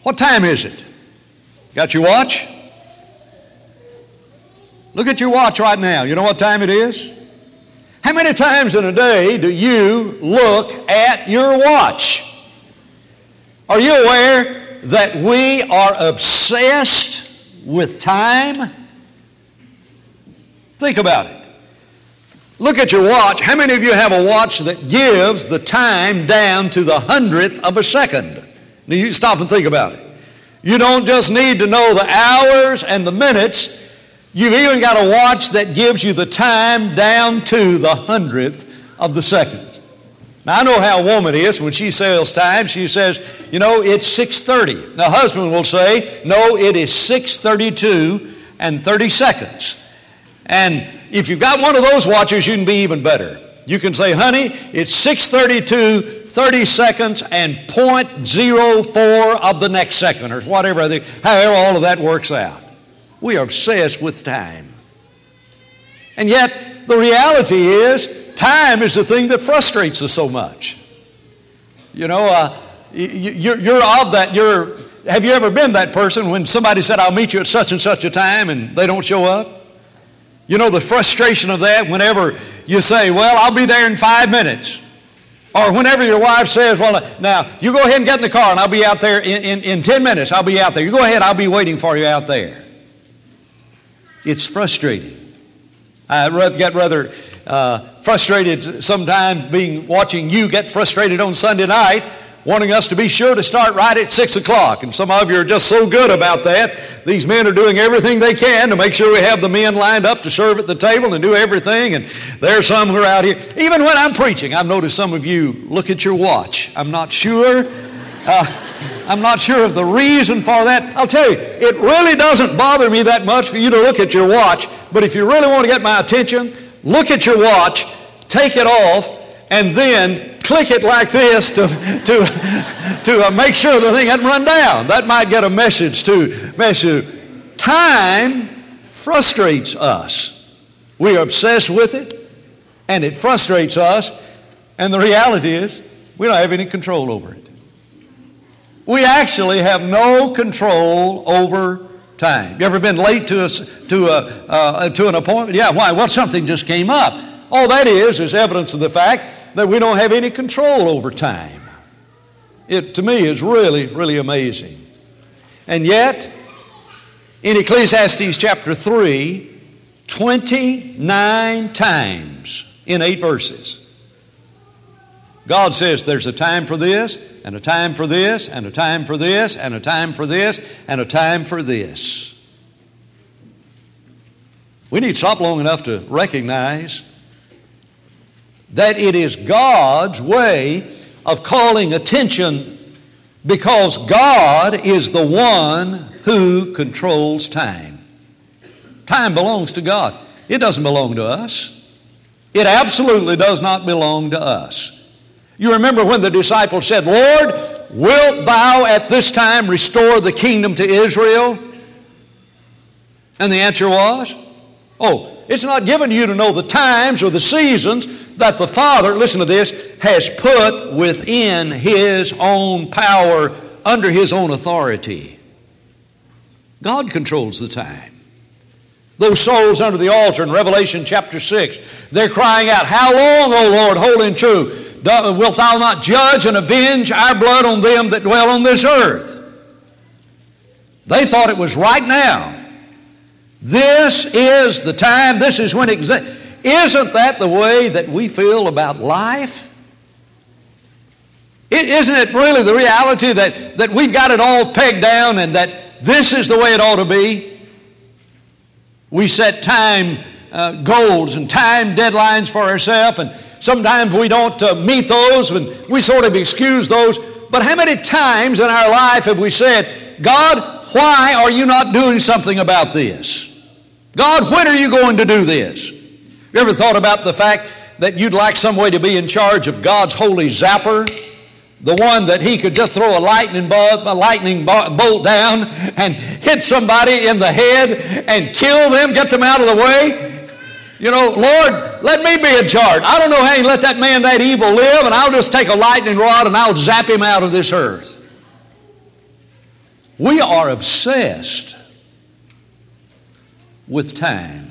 What time is it? Got your watch? Look at your watch right now. You know what time it is? How many times in a day do you look at your watch? Are you aware that we are obsessed with time? Think about it. Look at your watch. How many of you have a watch that gives the time down to the hundredth of a second? Now you stop and think about it. You don't just need to know the hours and the minutes. You've even got a watch that gives you the time down to the hundredth of the second. Now I know how a woman is when she says time. She says, you know, it's 6:30. Now husband will say, no, it is 6:32 and 30 seconds. And if you've got one of those watches, you can be even better. You can say, honey, it's 6:32, 30 seconds, and 0.04 of the next second, or whatever, however all of that works out. We are obsessed with time. And yet, the reality is, time is the thing that frustrates us so much. You know, you're of that, have you ever been that person when somebody said, I'll meet you at such and such a time, and they don't show up? You know the frustration of that whenever you say, well, I'll be there in 5 minutes. Or whenever your wife says, well, now, you go ahead and get in the car and I'll be out there in 10 minutes. I'll be out there. You go ahead, I'll be waiting for you out there. It's frustrating. I get rather frustrated sometimes watching you get frustrated on Sunday night, wanting us to be sure to start right at 6 o'clock. And some of you are just so good about that. These men are doing everything they can to make sure we have the men lined up to serve at the table and do everything. And there are some who are out here. Even when I'm preaching, I've noticed some of you look at your watch. I'm not sure. I'm not sure of the reason for that. I'll tell you, it really doesn't bother me that much for you to look at your watch. But if you really want to get my attention, look at your watch, take it off, and then click it like this to make sure the thing hadn't run down. That might get a message to. Time frustrates us. We are obsessed with it, and it frustrates us. And the reality is, we don't have any control over it. We actually have no control over time. You ever been late to an appointment? Yeah, why? Well, something just came up. All that is evidence of the fact that we don't have any control over time. It, to me, is really, really amazing. And yet, in Ecclesiastes chapter 3, 29 times in 8 verses, God says there's a time for this, and a time for this, and a time for this, and a time for this, and a time for this. We need to stop long enough to recognize that it is God's way of calling attention, because God is the one who controls time. Time belongs to God. It doesn't belong to us. It absolutely does not belong to us. You remember when the disciples said, Lord, wilt thou at this time restore the kingdom to Israel? And the answer was, it's not given to you to know the times or the seasons that the Father, listen to this, has put within His own power, under His own authority. God controls the time. Those souls under the altar in Revelation chapter 6, they're crying out, how long, O Lord, holy and true, wilt thou not judge and avenge our blood on them that dwell on this earth? They thought it was right now. This is the time, this is when isn't that the way that we feel about life? Isn't it really the reality that we've got it all pegged down and that this is the way it ought to be? We set time goals and time deadlines for ourselves, and sometimes we don't meet those, and we sort of excuse those. But how many times in our life have we said, God, why are you not doing something about this? God, when are you going to do this? You ever thought about the fact that you'd like some way to be in charge of God's holy zapper? The one that He could just throw a lightning bolt down and hit somebody in the head and kill them, get them out of the way? You know, Lord, let me be in charge. I don't know how you let that man, that evil, live, and I'll just take a lightning rod and I'll zap him out of this earth. We are obsessed with time.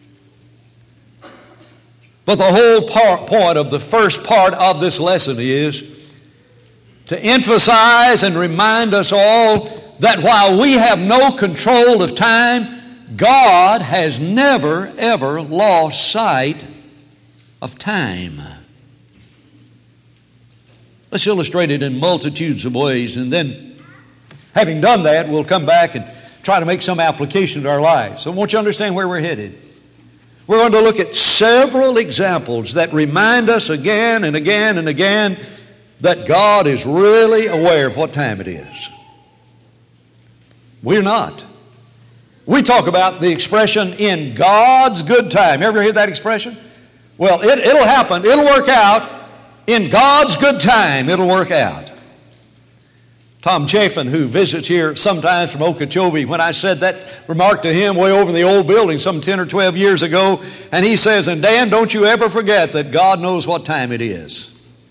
But the whole point of the first part of this lesson is to emphasize and remind us all that while we have no control of time, God has never, ever lost sight of time. Let's illustrate it in multitudes of ways, and then, having done that, we'll come back and try to make some application to our lives. So I want you to understand where we're headed. We're going to look at several examples that remind us again and again and again that God is really aware of what time it is. We're not. We talk about the expression, in God's good time. You ever hear that expression? Well, it'll happen. It'll work out. In God's good time, it'll work out. Tom Chafin, who visits here sometimes from Okeechobee, when I said that remark to him way over in the old building some 10 or 12 years ago, and he says, and Dan, don't you ever forget that God knows what time it is.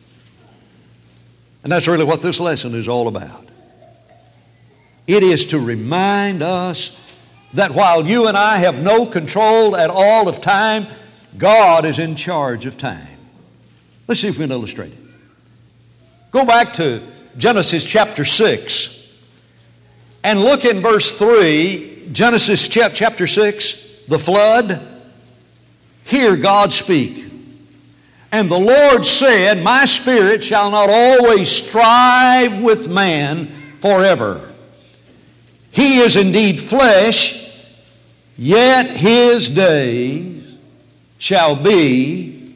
And that's really what this lesson is all about. It is to remind us that while you and I have no control at all of time, God is in charge of time. Let's see if we can illustrate it. Go back to Genesis chapter 6 and look in verse 3, Genesis chapter 6, the flood. Hear God speak. And the Lord said, my spirit shall not always strive with man forever. He is indeed flesh, yet his days shall be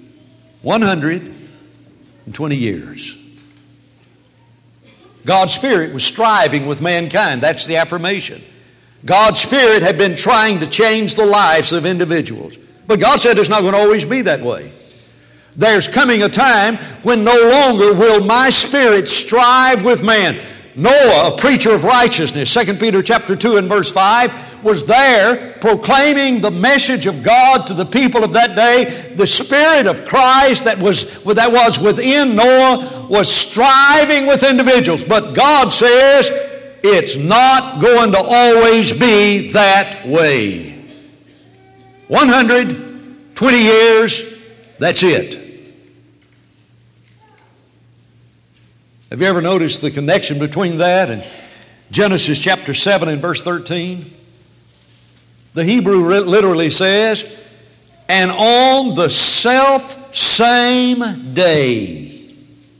120 years. God's Spirit was striving with mankind. That's the affirmation. God's Spirit had been trying to change the lives of individuals. But God said it's not going to always be that way. There's coming a time when no longer will my Spirit strive with man. Noah, a preacher of righteousness, 2 Peter chapter 2 and verse 5, was there proclaiming the message of God to the people of that day. The Spirit of Christ that was within Noah was striving with individuals. But God says it's not going to always be that way. 120 years, that's it. Have you ever noticed the connection between that and Genesis chapter 7 and verse 13? The Hebrew literally says, and on the self-same day.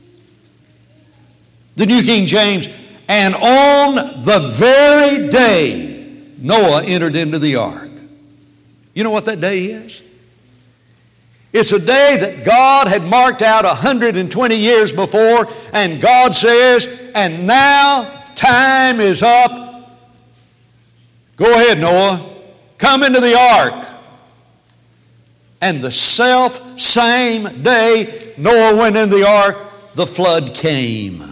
The New King James, and on the very day Noah entered into the ark. You know what that day is? It's a day that God had marked out 120 years before, and God says, and now time is up. Go ahead, Noah. Come into the ark. And the self-same day Noah went in the ark, the flood came.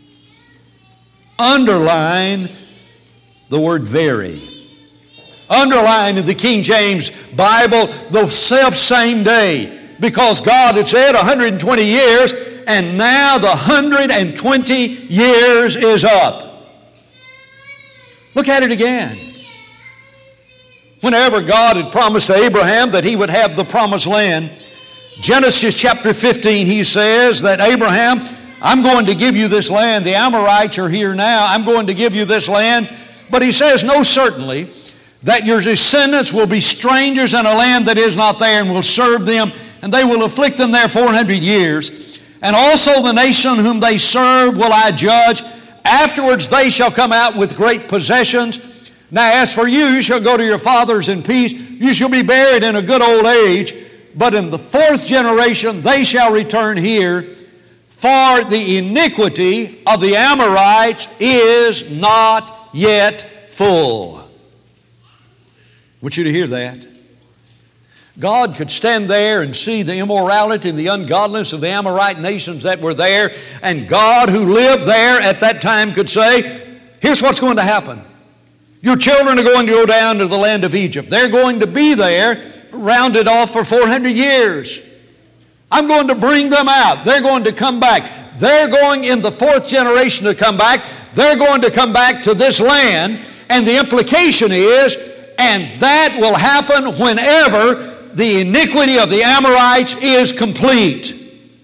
Underline the word very. Underline in the King James Bible the self-same day, because God had said 120 years, and now the 120 years is up. Look at it again. Whenever God had promised to Abraham that he would have the promised land, Genesis chapter 15, he says that Abraham, I'm going to give you this land. The Amorites are here now. I'm going to give you this land. But he says, no, certainly, that your descendants will be strangers in a land that is not there, and will serve them, and they will afflict them there 400 years. And also the nation whom they serve will I judge. Afterwards they shall come out with great possessions. Now as for you, you shall go to your fathers in peace. You shall be buried in a good old age. But in the fourth generation they shall return here. For the iniquity of the Amorites is not yet full. I want you to hear that. God could stand there and see the immorality and the ungodliness of the Amorite nations that were there, and God, who lived there at that time, could say, here's what's going to happen. Your children are going to go down to the land of Egypt. They're going to be there, rounded off for 400 years. I'm going to bring them out. They're going to come back. They're going in the fourth generation to come back. they're going to come back to this land, and the implication is, and that will happen whenever the iniquity of the Amorites is complete.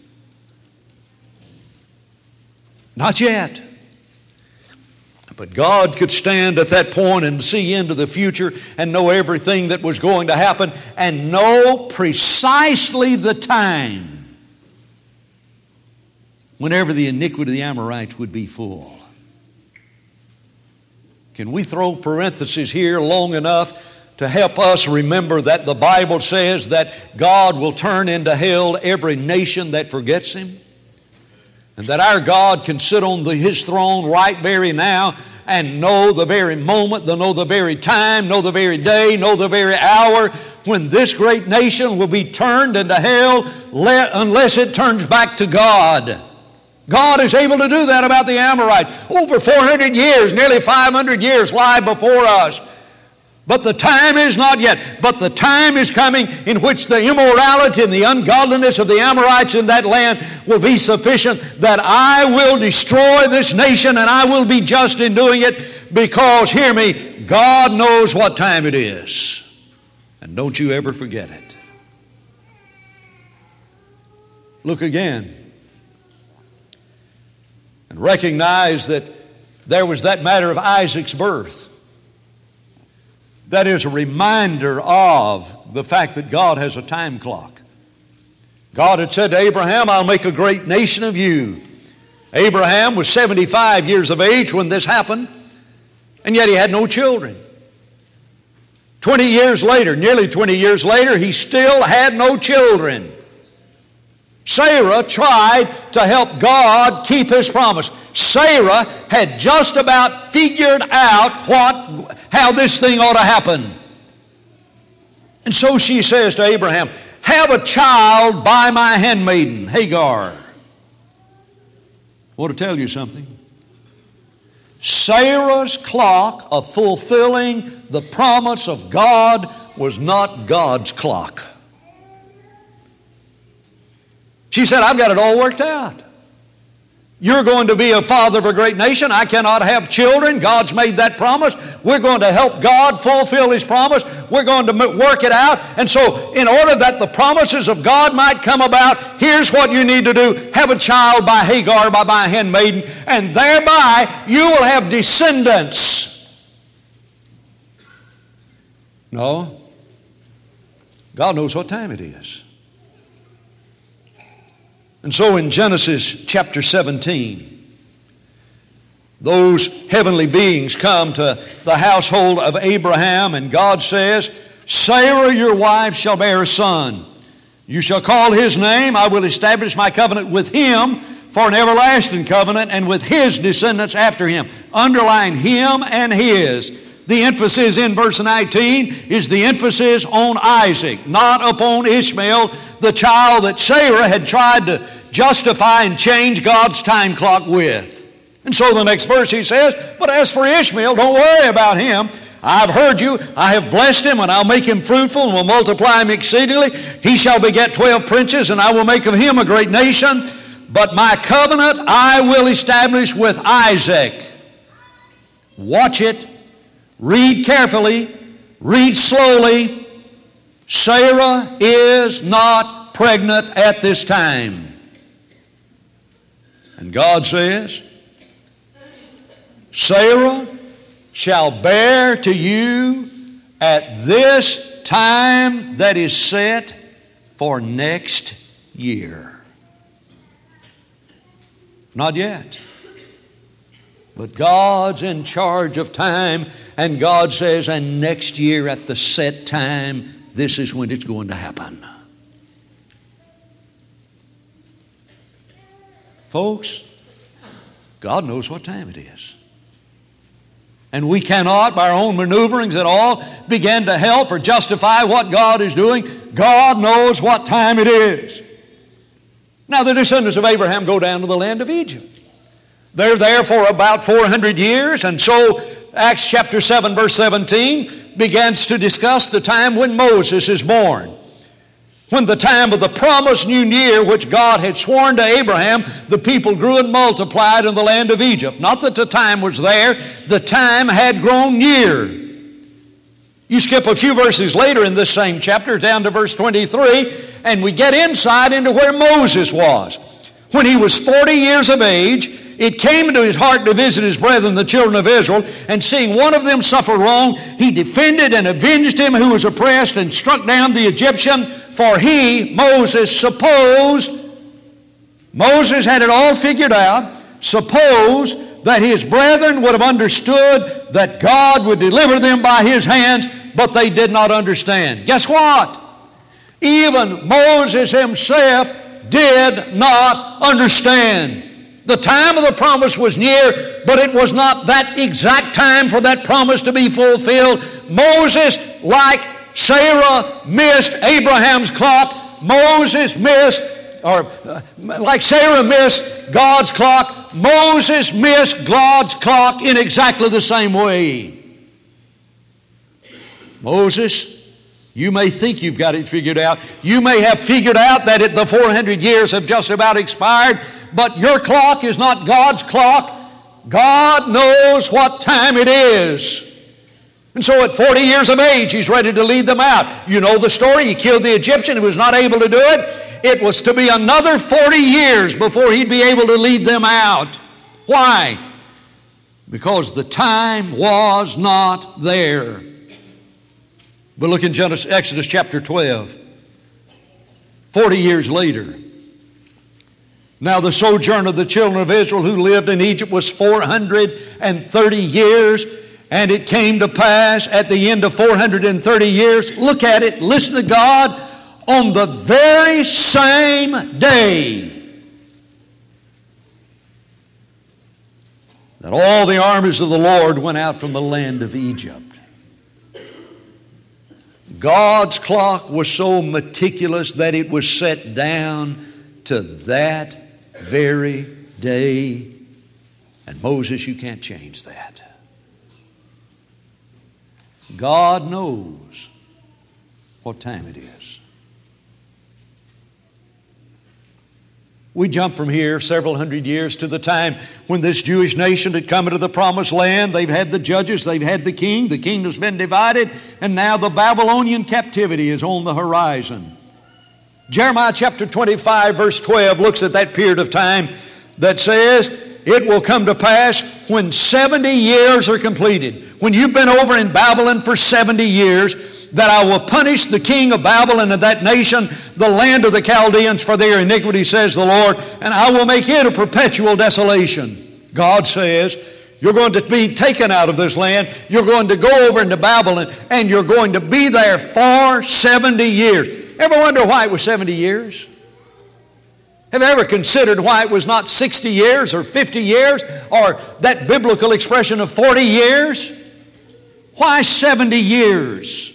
Not yet. But God could stand at that point and see into the future and know everything that was going to happen and know precisely the time whenever the iniquity of the Amorites would be full. Can we throw parentheses here long enough to help us remember that the Bible says that God will turn into hell every nation that forgets Him? And that our God can sit on His throne right very now and know the very moment, know the very time, know the very day, know the very hour when this great nation will be turned into hell unless it turns back to God. God is able to do that about the Amorites. Over 400 years, nearly 500 years lie before us. But the time is not yet. But the time is coming in which the immorality and the ungodliness of the Amorites in that land will be sufficient that I will destroy this nation, and I will be just in doing it because, hear me, God knows what time it is. And don't you ever forget it. Look again and recognize that there was that matter of Isaac's birth. That is a reminder of the fact that God has a time clock. God had said to Abraham, I'll make a great nation of you. Abraham was 75 years of age when this happened, and yet he had no children. 20 years later, nearly 20 years later, he still had no children. Sarah tried to help God keep His promise. Sarah had just about figured out how this thing ought to happen. And so she says to Abraham, have a child by my handmaiden, Hagar. I want to tell you something. Sarah's clock of fulfilling the promise of God was not God's clock. She said, I've got it all worked out. You're going to be a father of a great nation. I cannot have children. God's made that promise. We're going to help God fulfill His promise. We're going to work it out. And so, in order that the promises of God might come about, here's what you need to do. Have a child by Hagar, by my handmaiden, and thereby you will have descendants. No. God knows what time it is. And so in Genesis chapter 17, those heavenly beings come to the household of Abraham, and God says, Sarah your wife shall bear a son. You shall call his name. I will establish my covenant with him for an everlasting covenant, and with his descendants after him. Underline him and his. The emphasis in verse 19 is the emphasis on Isaac, not upon Ishmael, the child that Sarah had tried to justify and change God's time clock with. And so the next verse he says, but as for Ishmael, don't worry about him. I've heard you. I have blessed him, and I'll make him fruitful and will multiply him exceedingly. He shall beget 12 princes, and I will make of him a great nation. But my covenant I will establish with Isaac. Watch it. Read carefully. Read slowly. Sarah is not pregnant at this time. And God says, Sarah shall bear to you at this time that is set for next year. Not yet. But God's in charge of time, and God says, and next year at the set time, this is when it's going to happen. Folks, God knows what time it is. And we cannot, by our own maneuverings at all, begin to help or justify what God is doing. God knows what time it is. Now, the descendants of Abraham go down to the land of Egypt. They're there for about 400 years, and so Acts chapter 7, verse 17 begins to discuss the time when Moses is born. When the time of the promise drew near, which God had sworn to Abraham, the people grew and multiplied in the land of Egypt. Not that the time was there, the time had grown near. You skip a few verses later in this same chapter, down to verse 23, and we get insight into where Moses was. When he was 40 years of age, it came into his heart to visit his brethren, the children of Israel, and seeing one of them suffer wrong, he defended and avenged him who was oppressed and struck down the Egyptian. For he, Moses, supposed, Moses had it all figured out, supposed that his brethren would have understood that God would deliver them by his hands, but they did not understand. Guess what? Even Moses himself did not understand. The time of the promise was near, but it was not that exact time for that promise to be fulfilled. Moses, like Sarah, missed Abraham's clock. Moses missed, like Sarah missed God's clock, Moses missed God's clock in exactly the same way. Moses, you may think you've got it figured out. You may have figured out that the 400 years have just about expired, but your clock is not God's clock. God knows what time it is. And so at 40 years of age, he's ready to lead them out. You know the story. He killed the Egyptian. He was not able to do it. It was to be another 40 years before he'd be able to lead them out. Why? Because the time was not there. But look in Exodus chapter 12. 40 years later. Now the sojourn of the children of Israel who lived in Egypt was 430 years. And it came to pass at the end of 430 years, look at it, listen to God, on the very same day that all the armies of the Lord went out from the land of Egypt. God's clock was so meticulous that it was set down to that very day. And Moses, you can't change that. God knows what time it is. We jump from here several hundred years to the time when this Jewish nation had come into the promised land. They've had the judges, they've had the king, the kingdom's been divided, and now the Babylonian captivity is on the horizon. Jeremiah chapter 25 verse 12 looks at that period of time that says, it will come to pass when 70 years are completed. When you've been over in Babylon for 70 years, that I will punish the king of Babylon and that nation, the land of the Chaldeans, for their iniquity, says the Lord, and I will make it a perpetual desolation. God says, you're going to be taken out of this land. You're going to go over into Babylon, and you're going to be there for 70 years. Ever wonder why it was 70 years? Have you ever considered why it was not 60 years or 50 years or that biblical expression of 40 years? Why 70 years?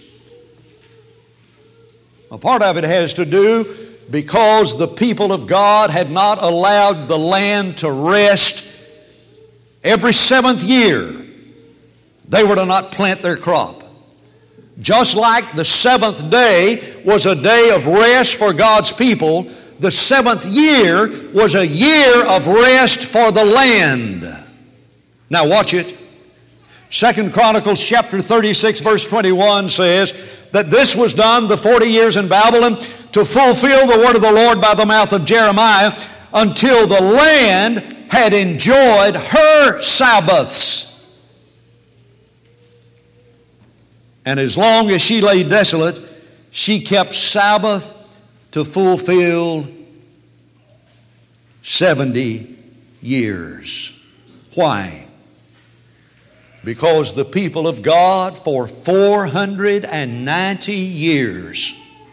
A part of it has to do because the people of God had not allowed the land to rest. Every 7th year, they were to not plant their crop. Just like the 7th day was a day of rest for God's people, the 7th year was a year of rest for the land. Now watch it. 2 Chronicles chapter 36 verse 21 says that this was done the 40 years in Babylon to fulfill the word of the Lord by the mouth of Jeremiah until the land had enjoyed her Sabbaths. And as long as she lay desolate, she kept Sabbath to fulfill 70 years. Why? Because the people of God for 490 years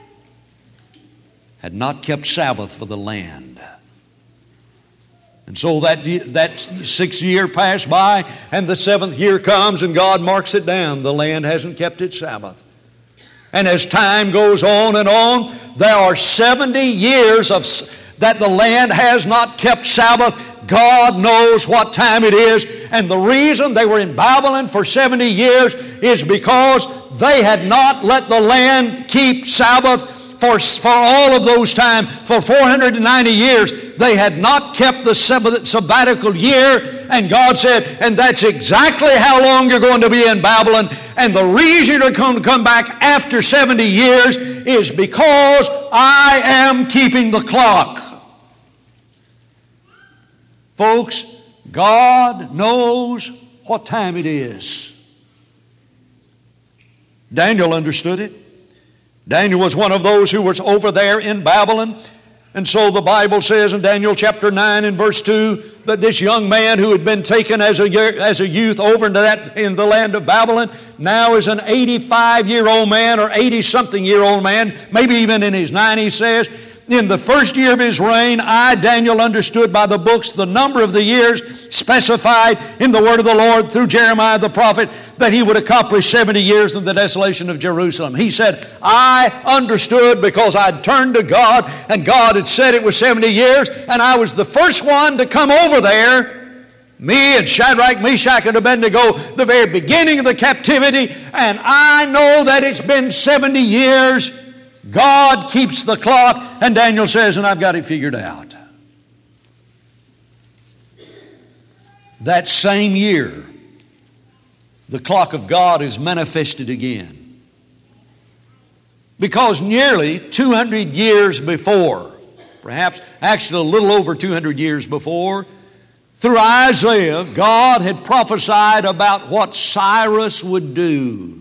had not kept Sabbath for the land. And so that 6th year passed by, and the 7th year comes, and God marks it down. The land hasn't kept its Sabbath. And as time goes on and on, there are 70 years that the land has not kept Sabbath. God knows what time it is. And the reason they were in Babylon for 70 years is because they had not let the land keep Sabbath for all of those time, for 490 years, they had not kept the sabbatical year. And God said, and that's exactly how long you're going to be in Babylon. And the reason you're going to come back after 70 years is because I am keeping the clock. Folks, God knows what time it is. Daniel understood it. Daniel was one of those who was over there in Babylon. And so the Bible says in Daniel chapter 9 and verse 2 that this young man who had been taken as a youth over in the land of Babylon now is an 85-year-old man or 80-something-year-old man, maybe even in his 90s, says, in the first year of his reign, I, Daniel, understood by the books the number of the years specified in the word of the Lord through Jeremiah the prophet that he would accomplish 70 years in the desolation of Jerusalem. He said, I understood because I'd turned to God and God had said it was 70 years and I was the first one to come over there. Me and Shadrach, Meshach, and Abednego, the very beginning of the captivity, and I know that it's been 70 years. God keeps the clock, and Daniel says, and I've got it figured out. That same year, the clock of God is manifested again. Because nearly 200 years before, perhaps actually a little over 200 years before, through Isaiah, God had prophesied about what Cyrus would do.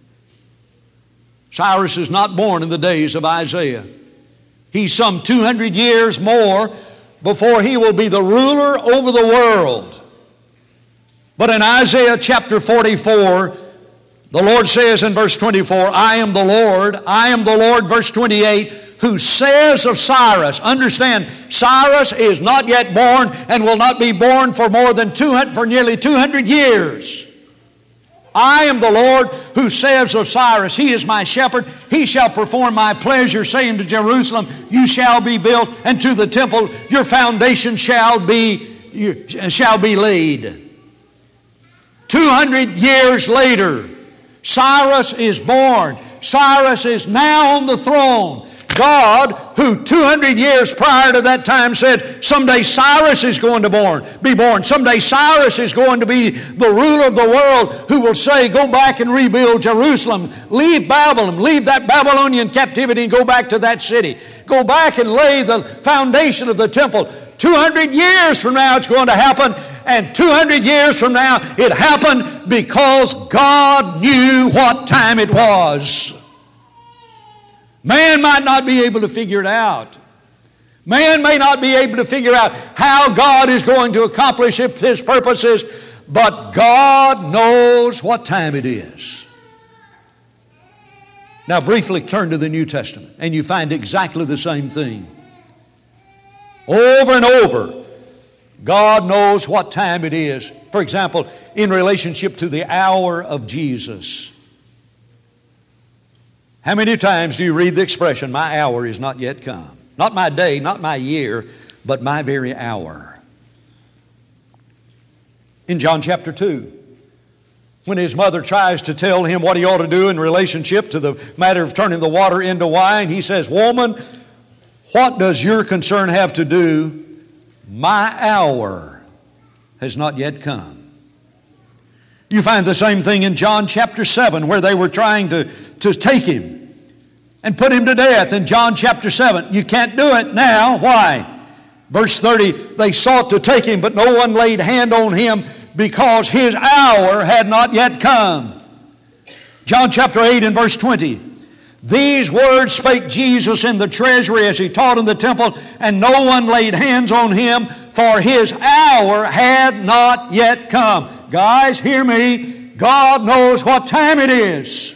Cyrus is not born in the days of Isaiah. He's some 200 years more before he will be the ruler over the world. But in Isaiah chapter 44, the Lord says in verse 24, I am the Lord, verse 28, who says of Cyrus, understand, Cyrus is not yet born and will not be born for nearly 200 years. I am the Lord who says of Cyrus, he is my shepherd, he shall perform my pleasure, saying to Jerusalem, you shall be built, and to the temple your foundation shall be laid. 200 years later, Cyrus is born. Cyrus is now on the throne. God, who 200 years prior to that time said, someday Cyrus is going to be born. Someday Cyrus is going to be the ruler of the world who will say, go back and rebuild Jerusalem. Leave Babylon. Leave that Babylonian captivity and go back to that city. Go back and lay the foundation of the temple. 200 years from now it's going to happen. And 200 years from now it happened because God knew what time it was. Man might not be able to figure it out. Man may not be able to figure out how God is going to accomplish His purposes, but God knows what time it is. Now briefly turn to the New Testament and you find exactly the same thing. Over and over, God knows what time it is. For example, in relationship to the hour of Jesus. How many times do you read the expression, my hour is not yet come? Not my day, not my year, but my very hour. In John chapter 2, when his mother tries to tell him what he ought to do in relationship to the matter of turning the water into wine, he says, woman, what does your concern have to do? My hour has not yet come. You find the same thing in John chapter 7, where they were trying to take him and put him to death. In John chapter 7, you can't do it now. Why? Verse 30, they sought to take him, but no one laid hand on him because his hour had not yet come. John chapter 8 and verse 20, these words spake Jesus in the treasury as he taught in the temple, and no one laid hands on him, for his hour had not yet come. Guys, hear me. God knows what time it is.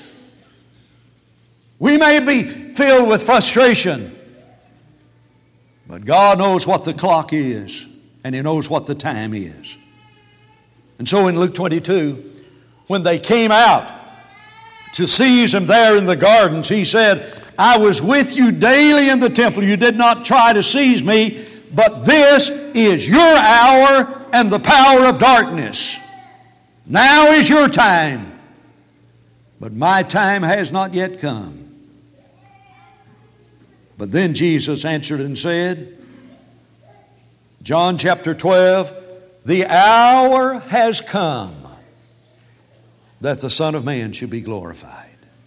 We may be filled with frustration, but God knows what the clock is, and He knows what the time is. And so in Luke 22, when they came out to seize him there in the gardens, He said, I was with you daily in the temple. You did not try to seize me, but this is your hour and the power of darkness. Now is your time, but my time has not yet come. But then Jesus answered and said, John chapter 12, the hour has come that the Son of Man should be glorified.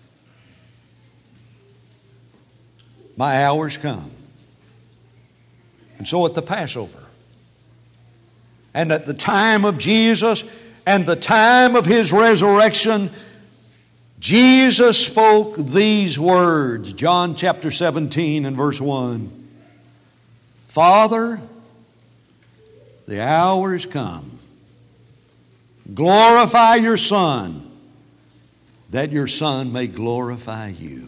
My hour's come. And so at the Passover, and at the time of Jesus, and the time of His resurrection, Jesus spoke these words. John chapter 17 and verse 1. Father, the hour is come. Glorify your Son, that your Son may glorify you.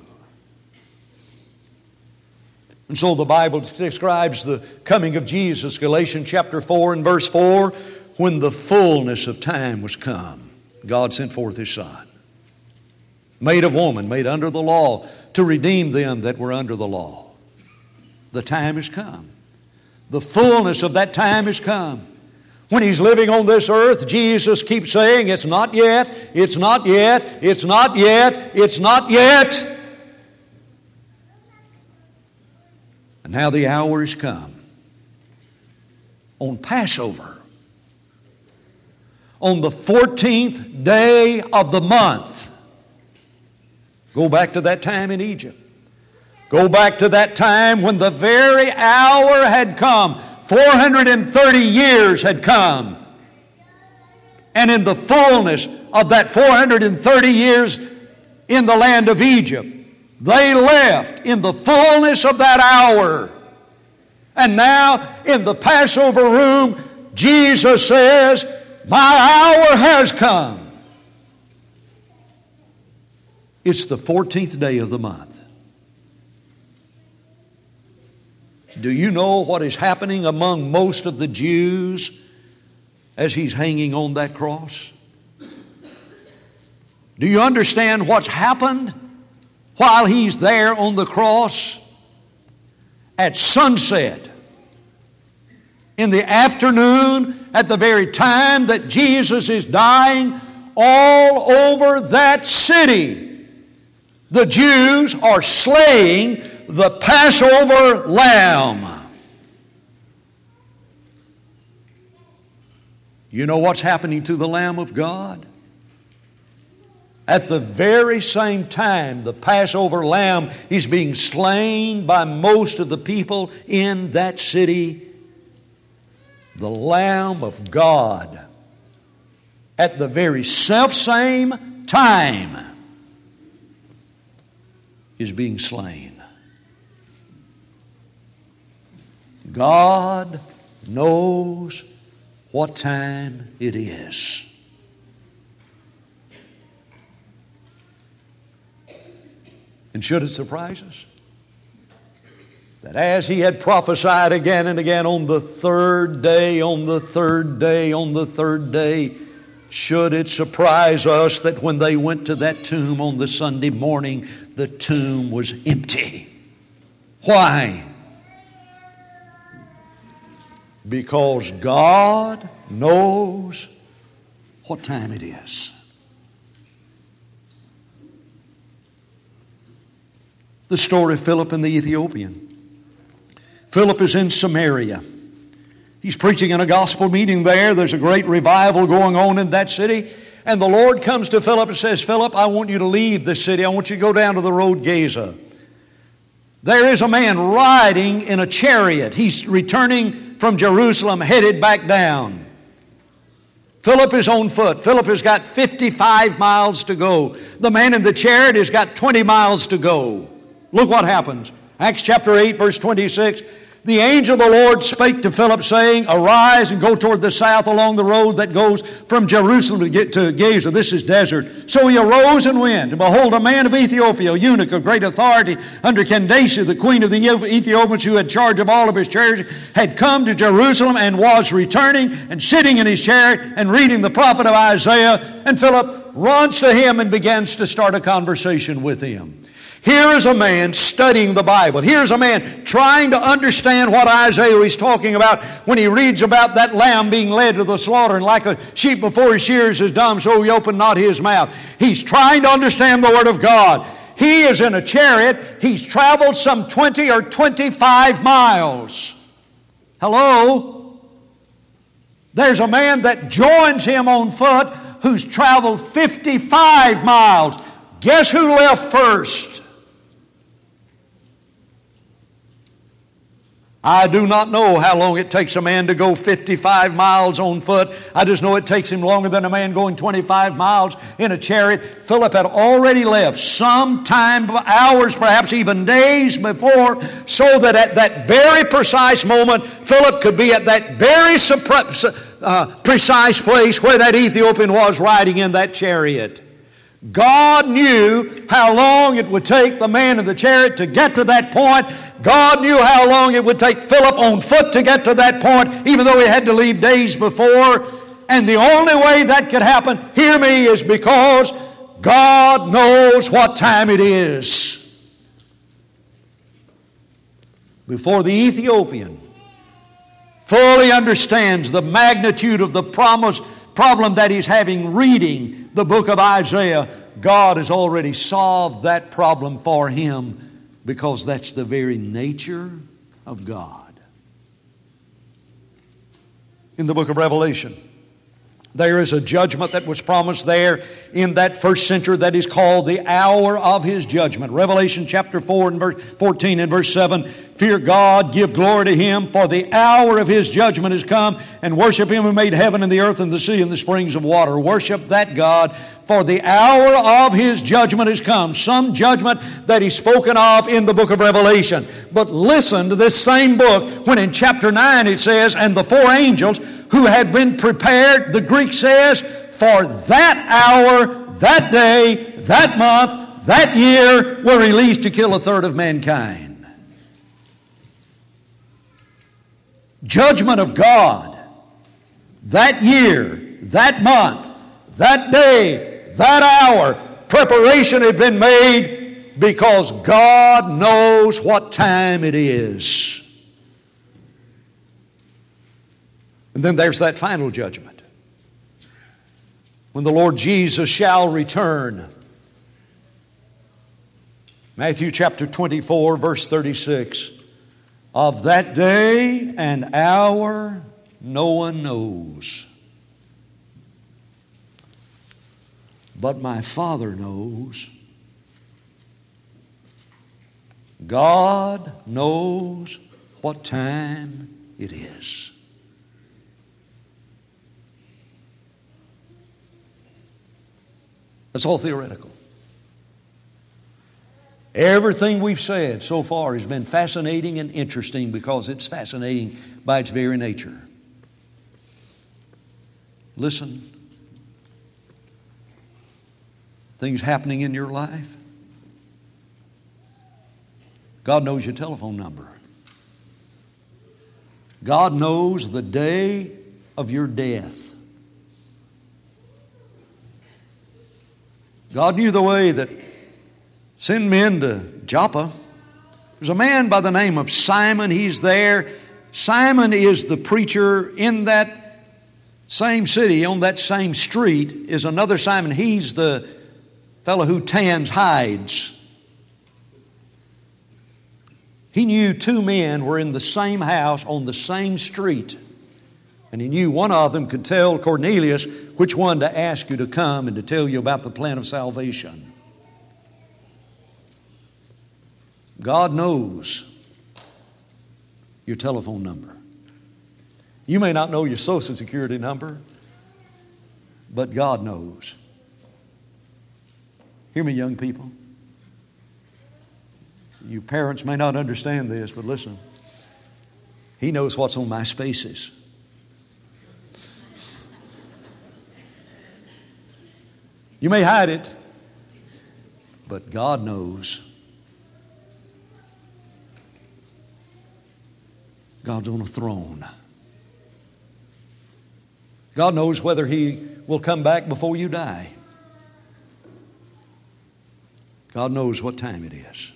And so the Bible describes the coming of Jesus, Galatians chapter 4 and verse 4, when the fullness of time was come, God sent forth His Son, made of woman, made under the law, to redeem them that were under the law. The time has come. The fullness of that time has come. When He's living on this earth, Jesus keeps saying, it's not yet, it's not yet, it's not yet, it's not yet. And now the hour has come. On Passover, on the 14th day of the month, go back to that time in Egypt. Go back to that time when the very hour had come. 430 years had come. And in the fullness of that 430 years in the land of Egypt, they left in the fullness of that hour. And now in the Passover room, Jesus says, my hour has come. It's the 14th day of the month. Do you know what is happening among most of the Jews as He's hanging on that cross? Do you understand what's happened while He's there on the cross? At sunset, in the afternoon, at the very time that Jesus is dying, all over that city, the Jews are slaying the Passover lamb. You know what's happening to the Lamb of God? At the very same time the Passover lamb is being slain by most of the people in that city, the Lamb of God, at the very selfsame time, is being slain. God knows what time it is. And should it surprise us that as He had prophesied again and again, on the third day, on the third day, on the third day, should it surprise us that when they went to that tomb on the Sunday morning, the tomb was empty? Why? Because God knows what time it is. The story of Philip and the Ethiopian. Philip is in Samaria. He's preaching in a gospel meeting there. There's a great revival going on in that city. And the Lord comes to Philip and says, Philip, I want you to leave this city. I want you to go down to the road Gaza. There is a man riding in a chariot. He's returning from Jerusalem, headed back down. Philip is on foot. Philip has got 55 miles to go. The man in the chariot has got 20 miles to go. Look what happens. Acts chapter 8, verse 26. The angel of the Lord spake to Philip, saying, Arise and go toward the south along the road that goes from Jerusalem to get to Gaza. This is desert. So he arose and went. And behold, a man of Ethiopia, a eunuch of great authority under Candace, the queen of the Ethiopians, who had charge of all of his chariots, had come to Jerusalem and was returning and sitting in his chariot and reading the prophet of Isaiah. And Philip runs to him and begins to start a conversation with him. Here is a man studying the Bible. Here's a man trying to understand what Isaiah is talking about when he reads about that lamb being led to the slaughter, and like a sheep before his shears is dumb, so he opened not his mouth. He's trying to understand the Word of God. He is in a chariot. He's traveled some 20 or 25 miles. Hello? There's a man that joins him on foot who's traveled 55 miles. Guess who left first? I do not know how long it takes a man to go 55 miles on foot. I just know it takes him longer than a man going 25 miles in a chariot. Philip had already left some time, hours, perhaps even days before, so that at that very precise moment, Philip could be at that very precise place where that Ethiopian was riding in that chariot. God knew how long it would take the man in the chariot to get to that point. God knew how long it would take Philip on foot to get to that point, even though he had to leave days before. And the only way that could happen, hear me, is because God knows what time it is. Before the Ethiopian fully understands the magnitude of the problem that he's having reading the book of Isaiah, God has already solved that problem for him, because that's the very nature of God. In the book of Revelation, there is a judgment that was promised there in that first century that is called the hour of His judgment. Revelation chapter 4 and verse 14 and verse 7. Fear God, give glory to Him, for the hour of His judgment has come, and worship Him who made heaven and the earth and the sea and the springs of water. Worship that God, for the hour of His judgment has come. Some judgment that He's spoken of in the book of Revelation. But listen to this same book when in chapter 9 it says, and the four angels who had been prepared, the Greek says, for that hour, that day, that month, that year, were released to kill a third of mankind. Judgment of God, that year, that month, that day, that hour, preparation had been made because God knows what time it is. And then there's that final judgment, when the Lord Jesus shall return. Matthew chapter 24, verse 36. Of that day and hour no one knows, but my Father knows. God knows what time it is. That's all theoretical. Everything we've said so far has been fascinating and interesting because it's fascinating by its very nature. Listen. Things happening in your life. God knows your telephone number. God knows the day of your death. God knew the way that send men to Joppa. There's a man by the name of Simon. He's there. Simon is the preacher in that same city, on that same street is another Simon. He's the fellow who tans hides. He knew two men were in the same house on the same street. And he knew one of them could tell Cornelius which one to ask you to come and to tell you about the plan of salvation. God knows your telephone number. You may not know your Social Security number, but God knows. Hear me, young people. You parents may not understand this, but listen. He knows what's on my spaces. You may hide it, but God knows. God's on a throne. God knows whether He will come back before you die. God knows what time it is.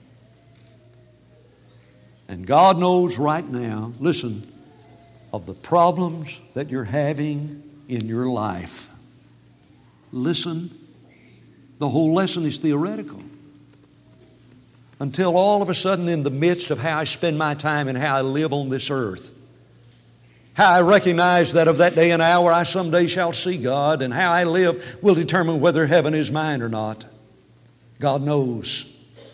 And God knows right now, listen, of the problems that you're having in your life. Listen, the whole lesson is theoretical. until all of a sudden, in the midst of how I spend my time and how I live on this earth, how I recognize that of that day and hour I someday shall see God, and how I live will determine whether heaven is mine or not. God knows.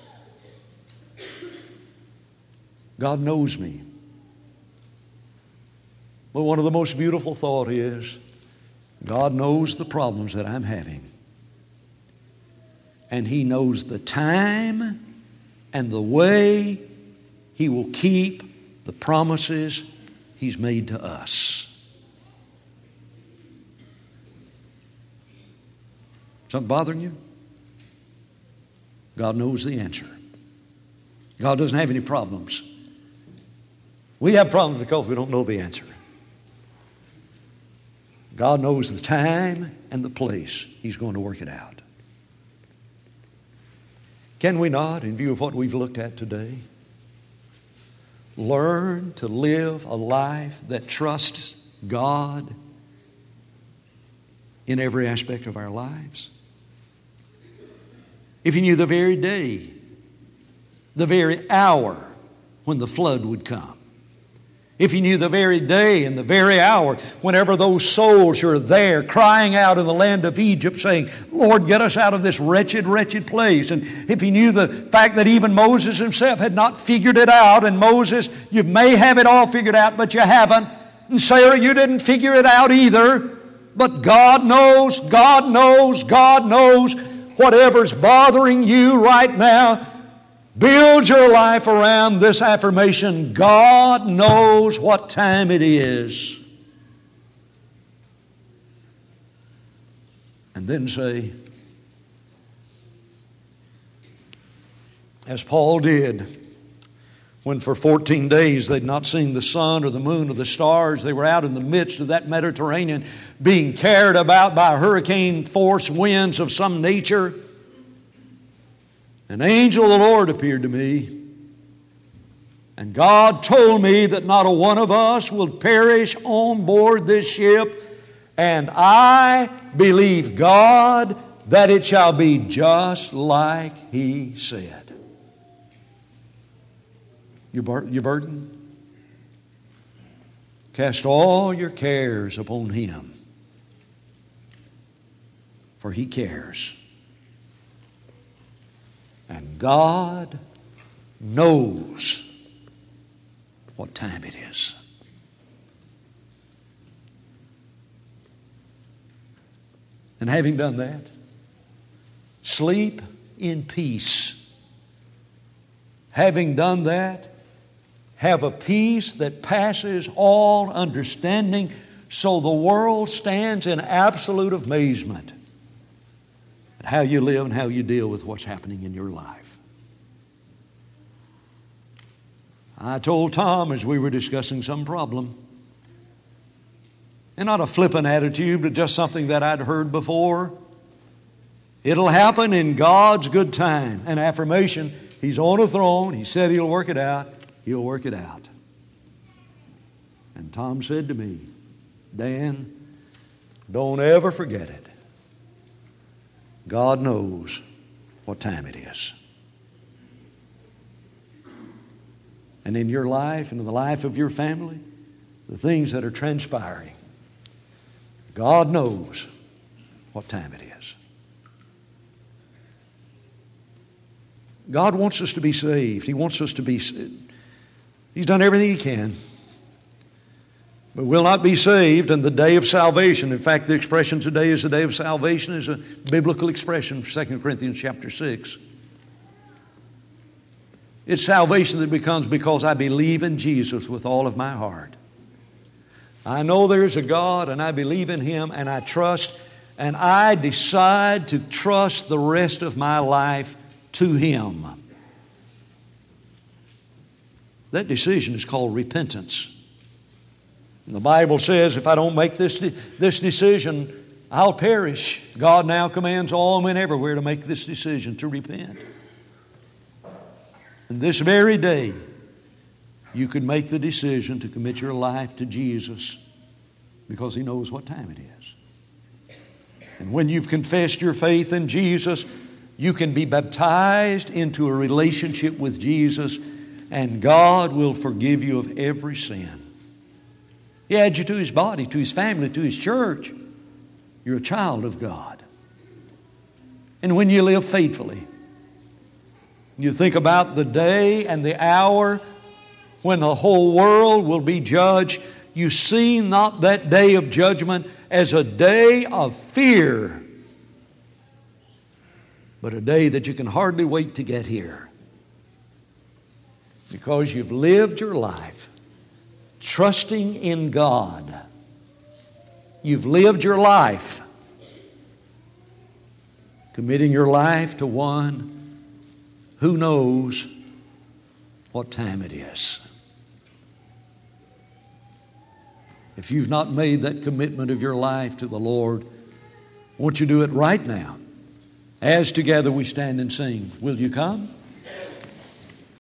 God knows me. But one of the most beautiful thoughts is, God knows the problems that I'm having. And He knows the time and the way He will keep the promises He's made to us. Something bothering you? God knows the answer. God doesn't have any problems. We have problems because we don't know the answer. God knows the time and the place He's going to work it out. Can we not, in view of what we've looked at today, learn to live a life that trusts God in every aspect of our lives? If you knew the very day, the very hour when the flood would come, if you knew the very day and the very hour whenever those souls are there crying out in the land of Egypt saying, Lord, get us out of this wretched, wretched place. And if you knew the fact that even Moses himself had not figured it out, and Moses, you may have it all figured out, but you haven't. And Sarah, you didn't figure it out either. But God knows, God knows, God knows. Whatever's bothering you right now, build your life around this affirmation: God knows what time it is. And then say, as Paul did, when for 14 days they'd not seen the sun or the moon or the stars, they were out in the midst of that Mediterranean being carried about by hurricane force winds of some nature. An angel of the Lord appeared to me, and God told me that not a one of us will perish on board this ship, and I believe God that it shall be just like He said. Your burden? Cast all your cares upon Him, for He cares. And God knows what time it is. And having done that, sleep in peace. Having done that, have a peace that passes all understanding, so the world stands in absolute amazement at how you live and how you deal with what's happening in your life. I told Tom as we were discussing some problem, and not a flippant attitude, but just something that I'd heard before: it'll happen in God's good time. An affirmation. He's on a throne. He said He'll work it out. He'll work it out. And Tom said to me, Dan, don't ever forget it. God knows what time it is. And in your life and in the life of your family, the things that are transpiring, God knows what time it is. God wants us to be saved. He wants us to be saved. He's done everything He can. But we'll not be saved in the day of salvation. In fact, the expression today is the day of salvation is a biblical expression from 2 Corinthians chapter 6. It's salvation that becomes because I believe in Jesus with all of my heart. I know there's a God, and I believe in Him, and I trust, and I decide to trust the rest of my life to Him. That decision is called repentance. And the Bible says if I don't make this decision, I'll perish. God now commands all men everywhere to make this decision, to repent. And this very day, you could make the decision to commit your life to Jesus because He knows what time it is. And when you've confessed your faith in Jesus, You can be baptized into a relationship with Jesus, and God will forgive you of every sin. He adds you to His body, to His family, to His church. You're a child of God. And when you live faithfully, you think about the day and the hour when the whole world will be judged, you see not that day of judgment as a day of fear, but a day that you can hardly wait to get here. Because you've lived your life trusting in God. You've lived your life committing your life to one who knows what time it is. If you've not made that commitment of your life to the Lord, won't you do it right now? As together we stand and sing, will you come?